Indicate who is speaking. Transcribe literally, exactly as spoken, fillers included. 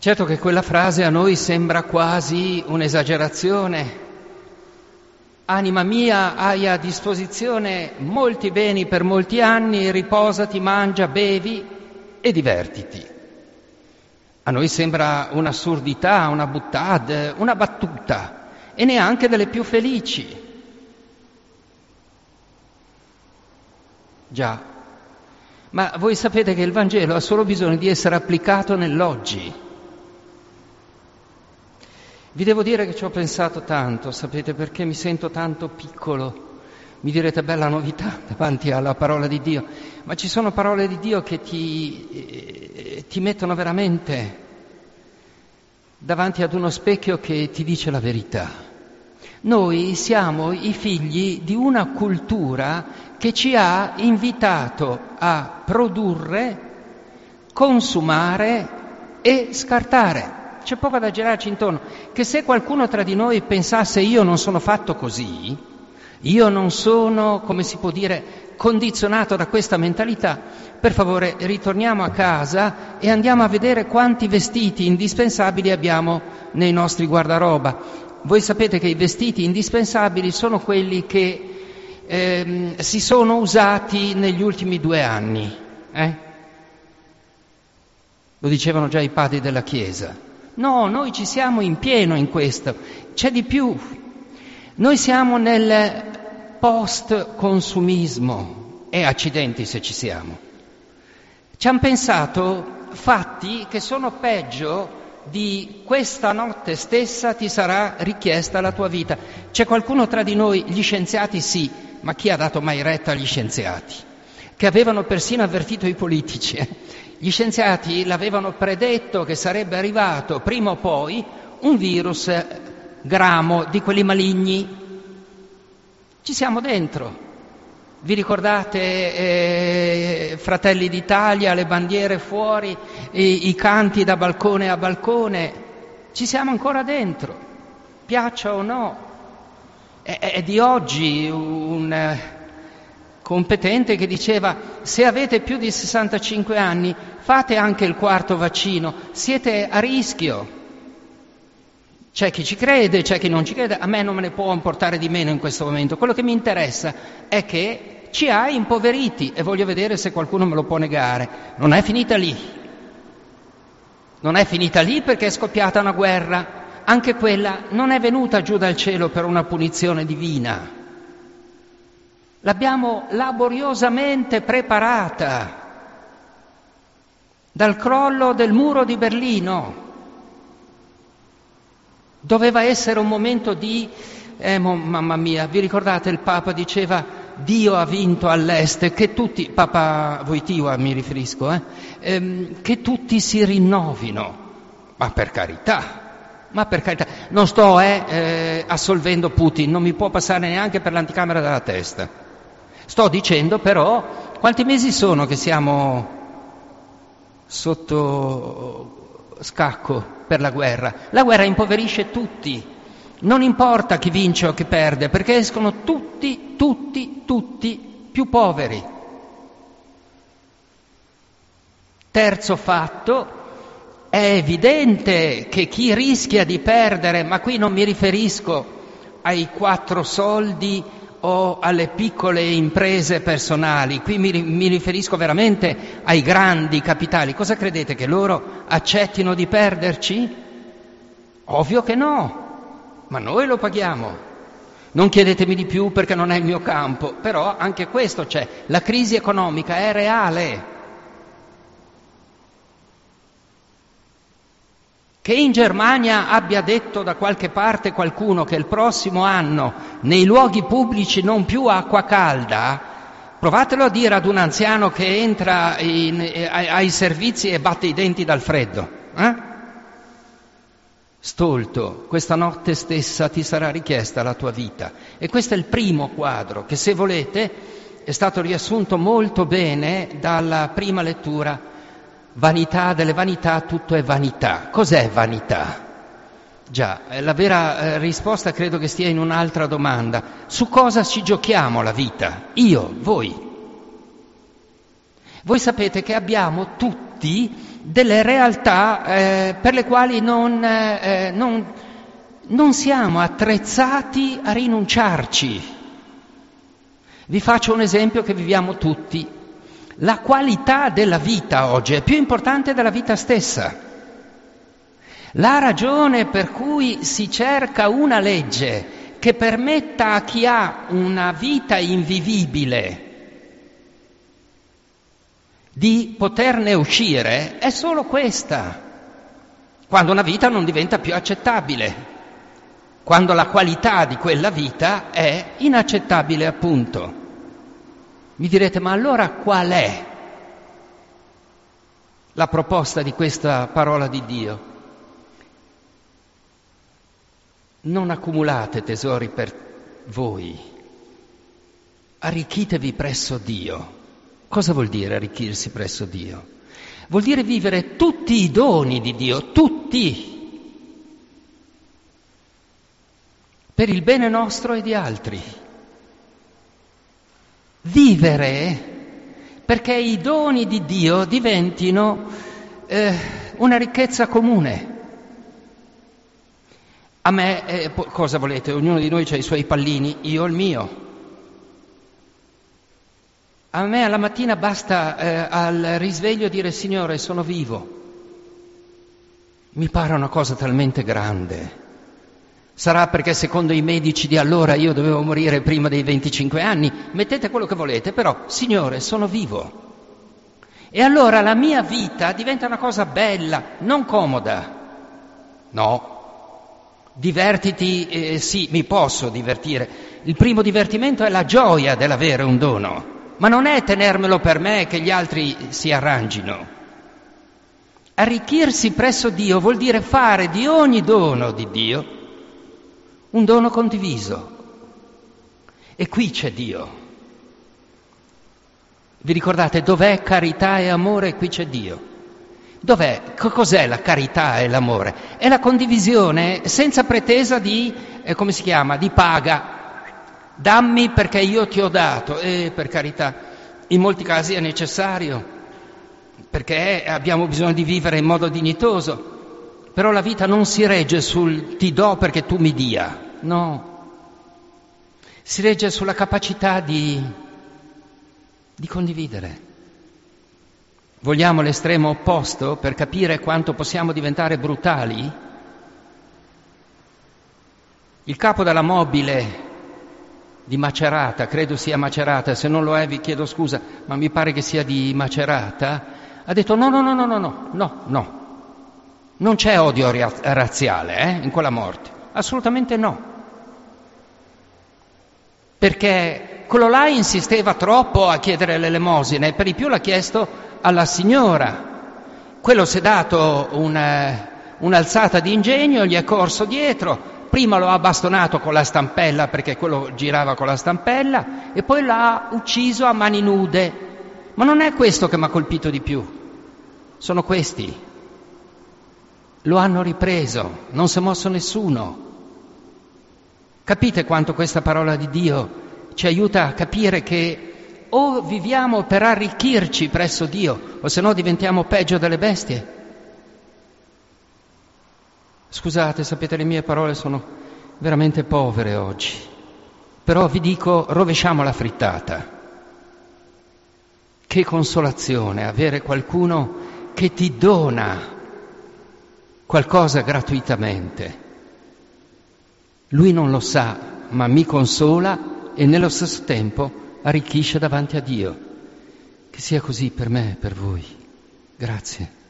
Speaker 1: Certo che quella frase a noi sembra quasi un'esagerazione. Anima mia, hai a disposizione molti beni per molti anni, riposati, mangia, bevi e divertiti. A noi sembra un'assurdità, una buttade, una battuta, e neanche delle più felici. Già, ma voi sapete che il Vangelo ha solo bisogno di essere applicato nell'oggi. Vi devo dire che ci ho pensato tanto, sapete, perché mi sento tanto piccolo. Mi direte bella novità davanti alla parola di Dio, ma ci sono parole di Dio che ti, eh, ti mettono veramente davanti ad uno specchio che ti dice la verità. Noi siamo i figli di una cultura che ci ha invitato a produrre, consumare e scartare. C'è poco da girarci intorno, che se qualcuno tra di noi pensasse io non sono fatto così, io non sono, come si può dire, condizionato da questa mentalità, per favore ritorniamo a casa e andiamo a vedere quanti vestiti indispensabili abbiamo nei nostri guardaroba. Voi sapete che i vestiti indispensabili sono quelli che ehm, si sono usati negli ultimi due anni. Eh? Lo dicevano già i padri della Chiesa. No, noi ci siamo in pieno in questo. C'è di più. Noi siamo nel post-consumismo. E accidenti se ci siamo. Ci hanno pensato fatti che sono peggio di questa notte stessa ti sarà richiesta la tua vita. C'è qualcuno tra di noi, gli scienziati sì, ma chi ha dato mai retta agli scienziati? Che avevano persino avvertito i politici. Eh? Gli scienziati l'avevano predetto che sarebbe arrivato prima o poi un virus gramo di quelli maligni. Ci siamo dentro. Vi ricordate eh, Fratelli d'Italia, le bandiere fuori, i, i canti da balcone a balcone? Ci siamo ancora dentro, piaccia o no. È, è di oggi un eh, competente che diceva: se avete più di sessantacinque anni fate anche il quarto vaccino, siete a rischio. C'è chi ci crede, c'è chi non ci crede, a me non me ne può importare di meno in questo momento. Quello che mi interessa è che ci ha impoveriti e voglio vedere se qualcuno me lo può negare. Non è finita lì. Non è finita lì perché è scoppiata una guerra. Anche quella non è venuta giù dal cielo per una punizione divina. L'abbiamo laboriosamente preparata dal crollo del muro di Berlino. Doveva essere un momento di... Eh, mamma mia, vi ricordate il Papa diceva Dio ha vinto all'est, che tutti, Papa Wojtyła mi riferisco, eh, ehm, che tutti si rinnovino. Ma per carità, ma per carità, non sto eh, eh, assolvendo Putin, non mi può passare neanche per l'anticamera della testa. Sto dicendo però, quanti mesi sono che siamo sotto scacco per la guerra? La guerra impoverisce tutti. Non importa chi vince o chi perde, perché escono tutti, tutti, tutti più poveri. Terzo fatto, è evidente che chi rischia di perdere, ma qui non mi riferisco ai quattro soldi o alle piccole imprese personali, qui mi, mi riferisco veramente ai grandi capitali. Cosa credete, che loro accettino di perderci? Ovvio che no. Ma noi lo paghiamo. Non chiedetemi di più perché non è il mio campo, però anche questo c'è. La crisi economica è reale. Che in Germania abbia detto da qualche parte qualcuno che il prossimo anno nei luoghi pubblici non più acqua calda, provatelo a dire ad un anziano che entra in, ai, ai servizi e batte i denti dal freddo. Eh? Stolto, questa notte stessa ti sarà richiesta la tua vita. E questo è il primo quadro che, se volete, è stato riassunto molto bene dalla prima lettura. Vanità delle vanità, tutto è vanità. Cos'è vanità? Già, la vera eh, risposta credo che stia in un'altra domanda. Su cosa ci giochiamo la vita? Io, voi. Voi sapete che abbiamo tutti delle realtà eh, per le quali non, eh, non, non siamo attrezzati a rinunciarci. Vi faccio un esempio che viviamo tutti. La qualità della vita oggi è più importante della vita stessa. La ragione per cui si cerca una legge che permetta a chi ha una vita invivibile di poterne uscire è solo questa, quando una vita non diventa più accettabile, quando la qualità di quella vita è inaccettabile appunto. Mi direte, ma allora qual è la proposta di questa parola di Dio? Non accumulate tesori per voi, arricchitevi presso Dio. Cosa vuol dire arricchirsi presso Dio? Vuol dire vivere tutti i doni di Dio, tutti, per il bene nostro e di altri. Vivere perché i doni di Dio diventino eh, una ricchezza comune. A me, eh, cosa volete? Ognuno di noi ha i suoi pallini, io il mio. A me alla mattina basta eh, al risveglio dire Signore, sono vivo. Mi pare una cosa talmente grande. Sarà perché secondo i medici di allora io dovevo morire prima dei venticinque anni. Mettete quello che volete, però Signore, sono vivo. E allora la mia vita diventa una cosa bella, non comoda. No. Divertiti, eh, sì, mi posso divertire. Il primo divertimento è la gioia dell'avere un dono, ma non è tenermelo per me e che gli altri si arrangino. Arricchirsi presso Dio vuol dire fare di ogni dono di Dio un dono condiviso. E qui c'è Dio. Vi ricordate dov'è carità e amore? Qui c'è Dio. Dov'è? Cos'è la carità e l'amore? È la condivisione senza pretesa di, eh, come si chiama, di paga. Dammi perché io ti ho dato. E per carità, in molti casi è necessario, perché abbiamo bisogno di vivere in modo dignitoso. Però la vita non si regge sul ti do perché tu mi dia. No. Si regge sulla capacità di, di condividere. Vogliamo l'estremo opposto per capire quanto possiamo diventare brutali? Il capo della mobile di Macerata, credo sia Macerata, se non lo è vi chiedo scusa, ma mi pare che sia di Macerata, ha detto no, no, no, no, no, no, no, no. Non c'è odio razziale eh, in quella morte, assolutamente no. Perché quello là insisteva troppo a chiedere l'elemosina e per di più l'ha chiesto alla signora. Quello si è dato una, un'alzata di ingegno, gli è corso dietro, prima lo ha bastonato con la stampella perché quello girava con la stampella e poi l'ha ucciso a mani nude. Ma non è questo che mi ha colpito di più, sono questi. Lo hanno ripreso, non si è mosso nessuno. Capite quanto questa parola di Dio ci aiuta a capire che o viviamo per arricchirci presso Dio, o se no diventiamo peggio delle bestie. Scusate, sapete, le mie parole sono veramente povere oggi, però vi dico, rovesciamo la frittata. Che consolazione avere qualcuno che ti dona qualcosa gratuitamente. Lui non lo sa, ma mi consola e nello stesso tempo arricchisce davanti a Dio. Che sia così per me e per voi. Grazie.